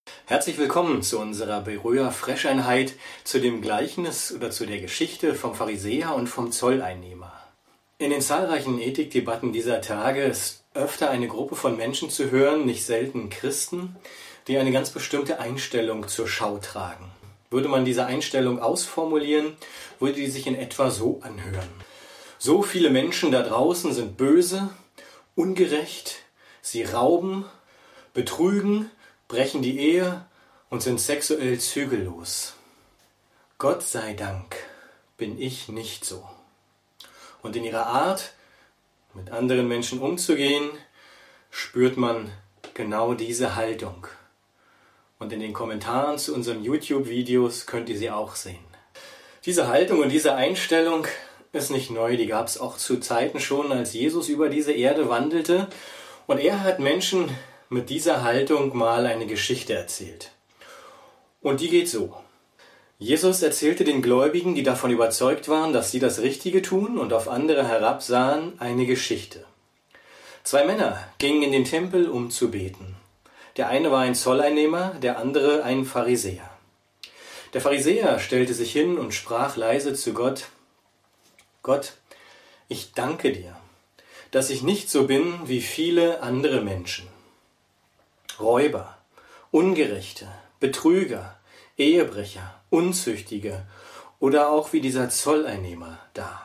Herzlich willkommen zu unserer Beröa-Frecheinheit, zu dem Gleichnis oder zu der Geschichte vom Pharisäer und vom Zolleinnehmer. In den zahlreichen Ethikdebatten dieser Tage ist öfter eine Gruppe von Menschen zu hören, nicht selten Christen, die eine ganz bestimmte Einstellung zur Schau tragen. Würde man diese Einstellung ausformulieren, würde die sich in etwa so anhören. So viele Menschen da draußen sind böse, ungerecht, sie rauben, betrügen, brechen die Ehe und sind sexuell zügellos. Gott sei Dank bin ich nicht so. Und in ihrer Art, mit anderen Menschen umzugehen, spürt man genau diese Haltung. Und in den Kommentaren zu unseren YouTube-Videos könnt ihr sie auch sehen. Diese Haltung und diese Einstellung ist nicht neu, die gab es auch zu Zeiten schon, als Jesus über diese Erde wandelte. Und er hat Menschen mit dieser Haltung mal eine Geschichte erzählt. Und die geht so. Jesus erzählte den Gläubigen, die davon überzeugt waren, dass sie das Richtige tun und auf andere herabsahen, eine Geschichte. 2 Männer gingen in den Tempel, um zu beten. Der eine war ein Zolleinnehmer, der andere ein Pharisäer. Der Pharisäer stellte sich hin und sprach leise zu Gott: Gott, ich danke dir, dass ich nicht so bin wie viele andere Menschen. Räuber, Ungerechte, Betrüger, Ehebrecher, Unzüchtige oder auch wie dieser Zolleinnehmer da.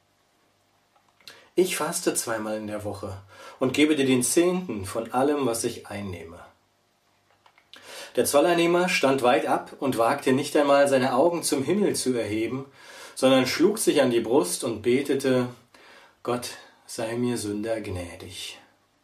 Ich faste 2-mal in der Woche und gebe dir den 10. von allem, was ich einnehme. Der Zolleinnehmer stand weit ab und wagte nicht einmal, seine Augen zum Himmel zu erheben, sondern schlug sich an die Brust und betete: Gott, sei mir Sünder gnädig.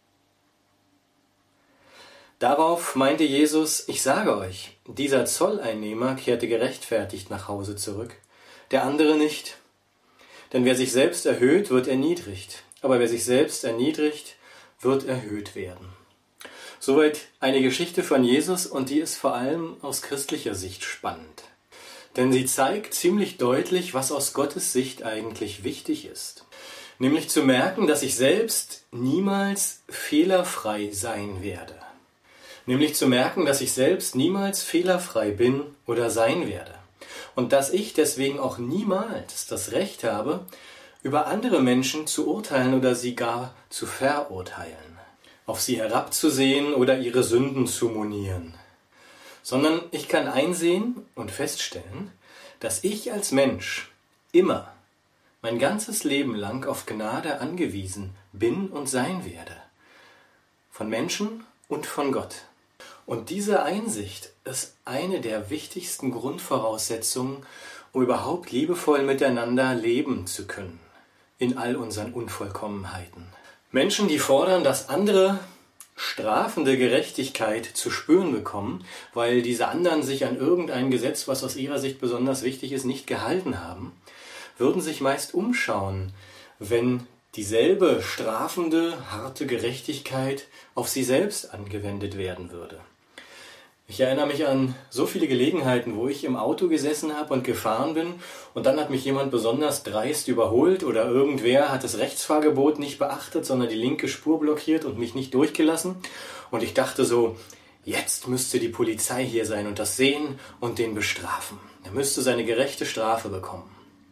Darauf meinte Jesus: Ich sage euch, dieser Zolleinnehmer kehrte gerechtfertigt nach Hause zurück, der andere nicht. Denn wer sich selbst erhöht, wird erniedrigt, aber wer sich selbst erniedrigt, wird erhöht werden. Soweit eine Geschichte von Jesus, und die ist vor allem aus christlicher Sicht spannend. Denn sie zeigt ziemlich deutlich, was aus Gottes Sicht eigentlich wichtig ist. Nämlich zu merken, dass ich selbst niemals fehlerfrei sein werde. Nämlich zu merken, dass ich selbst niemals fehlerfrei bin oder sein werde. Und dass ich deswegen auch niemals das Recht habe, über andere Menschen zu urteilen oder sie gar zu verurteilen, auf sie herabzusehen oder ihre Sünden zu monieren. Sondern ich kann einsehen und feststellen, dass ich als Mensch immer mein ganzes Leben lang auf Gnade angewiesen bin und sein werde. Von Menschen und von Gott. Und diese Einsicht ist eine der wichtigsten Grundvoraussetzungen, um überhaupt liebevoll miteinander leben zu können, in all unseren Unvollkommenheiten. Menschen, die fordern, dass andere strafende Gerechtigkeit zu spüren bekommen, weil diese anderen sich an irgendein Gesetz, was aus ihrer Sicht besonders wichtig ist, nicht gehalten haben, würden sich meist umschauen, wenn dieselbe strafende, harte Gerechtigkeit auf sie selbst angewendet werden würde. Ich erinnere mich an so viele Gelegenheiten, wo ich im Auto gesessen habe und gefahren bin und dann hat mich jemand besonders dreist überholt oder irgendwer hat das Rechtsfahrgebot nicht beachtet, sondern die linke Spur blockiert und mich nicht durchgelassen. Und ich dachte so, jetzt müsste die Polizei hier sein und das sehen und den bestrafen. Er müsste seine gerechte Strafe bekommen.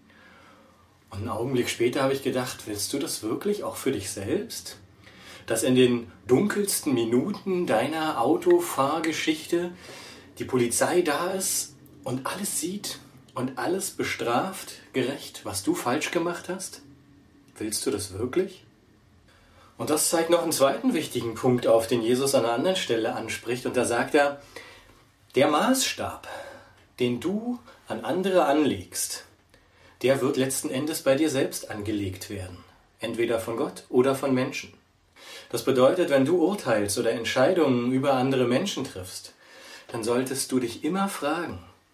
Und einen Augenblick später habe ich gedacht, willst du das wirklich auch für dich selbst? Dass in den dunkelsten Minuten deiner Autofahrgeschichte die Polizei da ist und alles sieht und alles bestraft, gerecht, was du falsch gemacht hast? Willst du das wirklich? Und das zeigt noch einen zweiten wichtigen Punkt auf, den Jesus an einer anderen Stelle anspricht. Und da sagt er, der Maßstab, den du an andere anlegst, der wird letzten Endes bei dir selbst angelegt werden. Entweder von Gott oder von Menschen. Das bedeutet, wenn du urteilst oder Entscheidungen über andere Menschen triffst, dann solltest du dich immer fragen,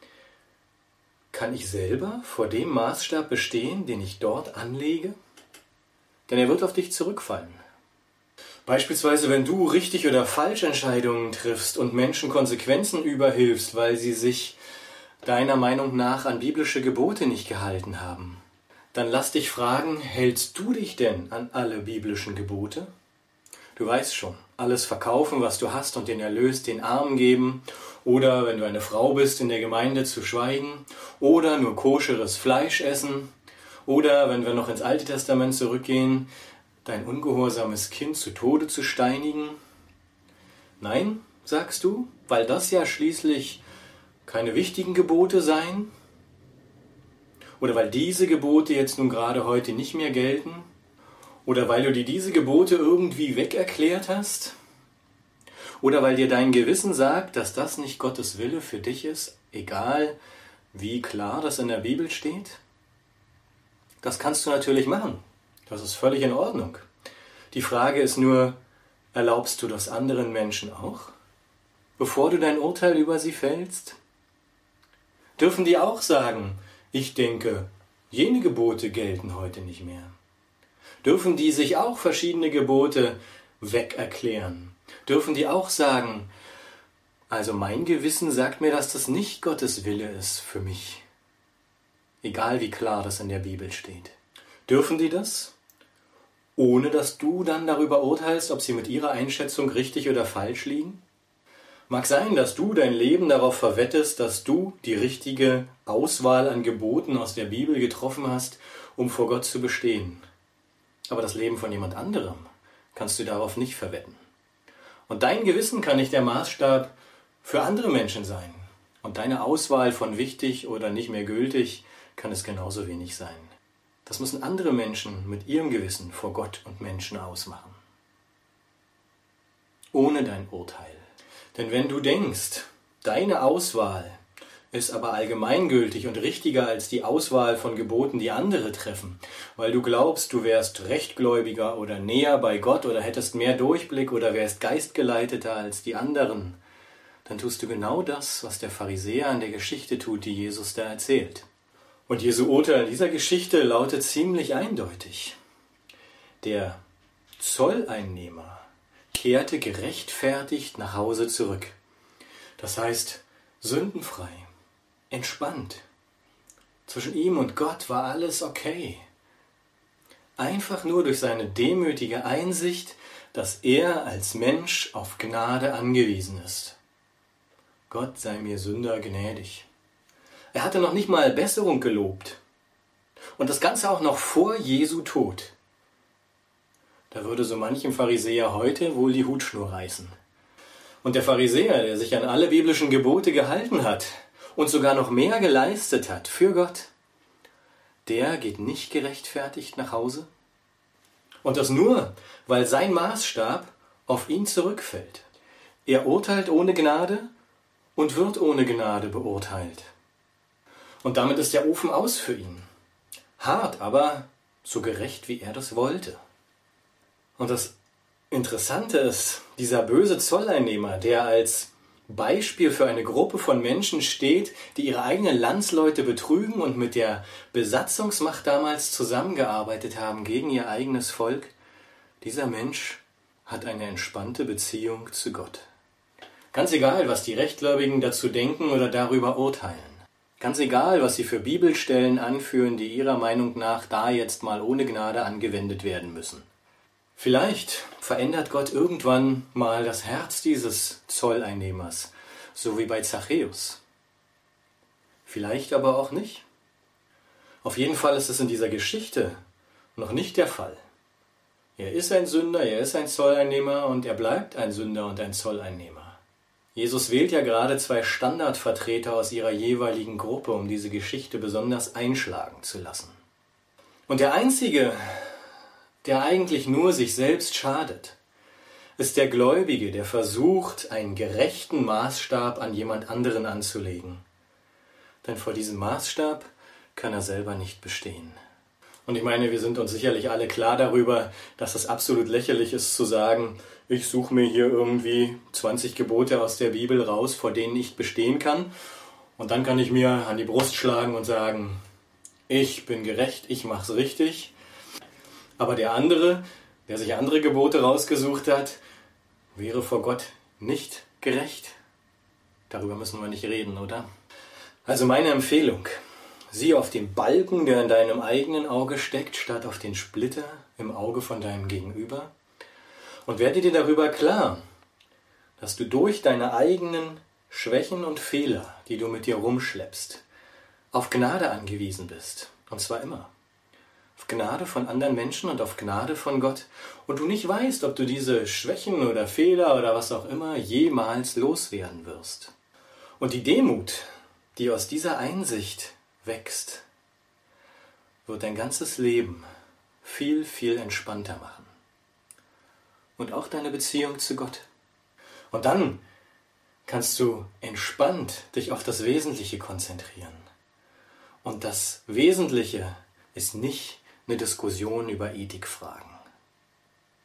kann ich selber vor dem Maßstab bestehen, den ich dort anlege? Denn er wird auf dich zurückfallen. Beispielsweise, wenn du richtig oder falsch Entscheidungen triffst und Menschen Konsequenzen überhilfst, weil sie sich deiner Meinung nach an biblische Gebote nicht gehalten haben, dann lass dich fragen, hältst du dich denn an alle biblischen Gebote? Du weißt schon, alles verkaufen, was du hast und den Erlös den Armen geben oder wenn du eine Frau bist, in der Gemeinde zu schweigen oder nur koscheres Fleisch essen oder, wenn wir noch ins Alte Testament zurückgehen, dein ungehorsames Kind zu Tode zu steinigen? Nein, sagst du, weil das ja schließlich keine wichtigen Gebote seien? Oder weil diese Gebote jetzt nun gerade heute nicht mehr gelten? Oder weil du dir diese Gebote irgendwie wegerklärt hast? Oder weil dir dein Gewissen sagt, dass das nicht Gottes Wille für dich ist, egal wie klar das in der Bibel steht? Das kannst du natürlich machen. Das ist völlig in Ordnung. Die Frage ist nur, erlaubst du das anderen Menschen auch, bevor du dein Urteil über sie fällst? Dürfen die auch sagen, ich denke, jene Gebote gelten heute nicht mehr? Dürfen die sich auch verschiedene Gebote wegerklären? Dürfen die auch sagen, also mein Gewissen sagt mir, dass das nicht Gottes Wille ist für mich, egal wie klar das in der Bibel steht? Dürfen die das, ohne dass du dann darüber urteilst, ob sie mit ihrer Einschätzung richtig oder falsch liegen? Mag sein, dass du dein Leben darauf verwettest, dass du die richtige Auswahl an Geboten aus der Bibel getroffen hast, um vor Gott zu bestehen. Aber das Leben von jemand anderem kannst du darauf nicht verwetten. Und dein Gewissen kann nicht der Maßstab für andere Menschen sein. Und deine Auswahl von wichtig oder nicht mehr gültig kann es genauso wenig sein. Das müssen andere Menschen mit ihrem Gewissen vor Gott und Menschen ausmachen. Ohne dein Urteil. Denn wenn du denkst, deine Auswahl ist aber allgemeingültig und richtiger als die Auswahl von Geboten, die andere treffen, weil du glaubst, du wärst rechtgläubiger oder näher bei Gott oder hättest mehr Durchblick oder wärst geistgeleiteter als die anderen, dann tust du genau das, was der Pharisäer in der Geschichte tut, die Jesus da erzählt. Und Jesu Urteil in dieser Geschichte lautet ziemlich eindeutig. Der Zolleinnehmer kehrte gerechtfertigt nach Hause zurück. Das heißt, sündenfrei, entspannt. Zwischen ihm und Gott war alles okay. Einfach nur durch seine demütige Einsicht, dass er als Mensch auf Gnade angewiesen ist. Gott sei mir Sünder gnädig. Er hatte noch nicht mal Besserung gelobt. Und das Ganze auch noch vor Jesu Tod. Da würde so manchem Pharisäer heute wohl die Hutschnur reißen. Und der Pharisäer, der sich an alle biblischen Gebote gehalten hat und sogar noch mehr geleistet hat für Gott, der geht nicht gerechtfertigt nach Hause. Und das nur, weil sein Maßstab auf ihn zurückfällt. Er urteilt ohne Gnade und wird ohne Gnade beurteilt. Und damit ist der Ofen aus für ihn. Hart, aber so gerecht, wie er das wollte. Und das Interessante ist, dieser böse Zolleinnehmer, der als Beispiel für eine Gruppe von Menschen steht, die ihre eigenen Landsleute betrügen und mit der Besatzungsmacht damals zusammengearbeitet haben gegen ihr eigenes Volk, dieser Mensch hat eine entspannte Beziehung zu Gott. Ganz egal, was die Rechtgläubigen dazu denken oder darüber urteilen. Ganz egal, was sie für Bibelstellen anführen, die ihrer Meinung nach da jetzt mal ohne Gnade angewendet werden müssen. Vielleicht verändert Gott irgendwann mal das Herz dieses Zolleinnehmers, so wie bei Zachäus. Vielleicht aber auch nicht. Auf jeden Fall ist es in dieser Geschichte noch nicht der Fall. Er ist ein Sünder, er ist ein Zolleinnehmer und er bleibt ein Sünder und ein Zolleinnehmer. Jesus wählt ja gerade 2 Standardvertreter aus ihrer jeweiligen Gruppe, um diese Geschichte besonders einschlagen zu lassen. Und der Einzige, der eigentlich nur sich selbst schadet, ist der Gläubige, der versucht, einen gerechten Maßstab an jemand anderen anzulegen. Denn vor diesem Maßstab kann er selber nicht bestehen. Und ich meine, wir sind uns sicherlich alle klar darüber, dass es absolut lächerlich ist zu sagen, ich suche mir hier irgendwie 20 Gebote aus der Bibel raus, vor denen ich bestehen kann. Und dann kann ich mir an die Brust schlagen und sagen, ich bin gerecht, ich mache es richtig. Aber der andere, der sich andere Gebote rausgesucht hat, wäre vor Gott nicht gerecht. Darüber müssen wir nicht reden, oder? Also meine Empfehlung, sieh auf den Balken, der in deinem eigenen Auge steckt, statt auf den Splitter im Auge von deinem Gegenüber. Und werde dir darüber klar, dass du durch deine eigenen Schwächen und Fehler, die du mit dir rumschleppst, auf Gnade angewiesen bist, und zwar immer. Auf Gnade von anderen Menschen und auf Gnade von Gott, und du nicht weißt, ob du diese Schwächen oder Fehler oder was auch immer jemals loswerden wirst. Und die Demut, die aus dieser Einsicht wächst, wird dein ganzes Leben viel, viel entspannter machen. Und auch deine Beziehung zu Gott. Und dann kannst du entspannt dich auf das Wesentliche konzentrieren. Und das Wesentliche ist nicht eine Diskussion über Ethikfragen.